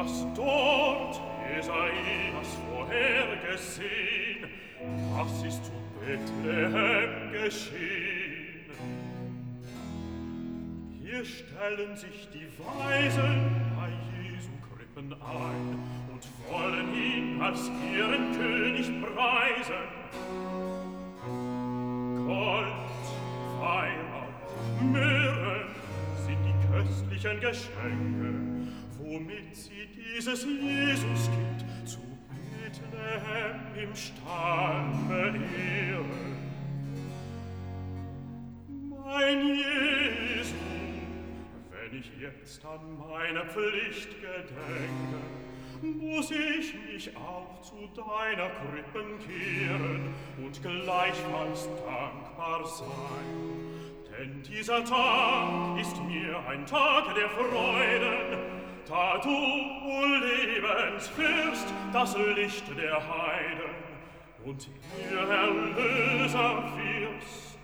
dass dort Esaias vorhergesehen, das ist zu Bethlehem geschehen. Hier stellen sich die Weisen bei Jesu Krippen ein und wollen ihn als ihren König preisen. Gold, Weihrauch, Myrrhe sind die köstlichen Geschenke, womit sie dieses Jesuskind zu Bethlehem im Stall verehren. Mein Jesu, wenn ich jetzt an meine Pflicht gedenke, muss ich mich auch zu deiner Krippen kehren und gleichfalls dankbar sein. Denn dieser Tag ist mir ein Tag der Freuden, da du, o Lebensfürst, das Licht der Heiden und ihr Erlöser wirst.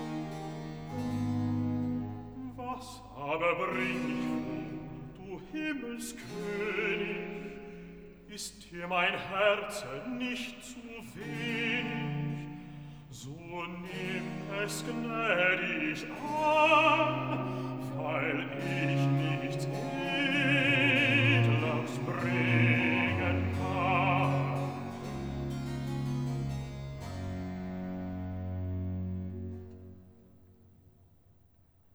Was aber bring ich, du Himmelskönig? Ist dir mein Herz nicht zu wenig? So nimm es gnädig an, weil ich